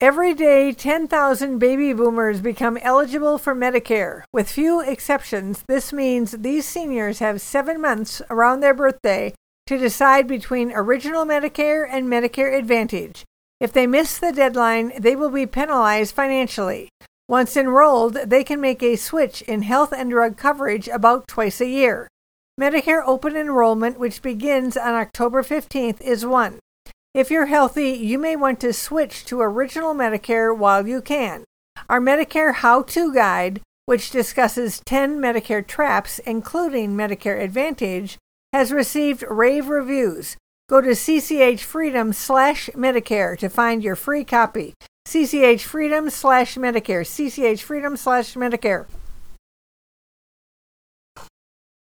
Every day, 10,000 baby boomers become eligible for Medicare. With few exceptions, this means these seniors have 7 months around their birthday to decide between Original Medicare and Medicare Advantage. If they miss the deadline, they will be penalized financially. Once enrolled, they can make a switch in health and drug coverage about twice a year. Medicare open enrollment, which begins on October 15th, is one. If you're healthy, you may want to switch to Original Medicare while you can. Our Medicare How-To Guide, which discusses 10 Medicare traps, including Medicare Advantage, has received rave reviews. Go to cchfreedom/Medicare to find your free copy. cchfreedom/Medicare. cchfreedom/Medicare.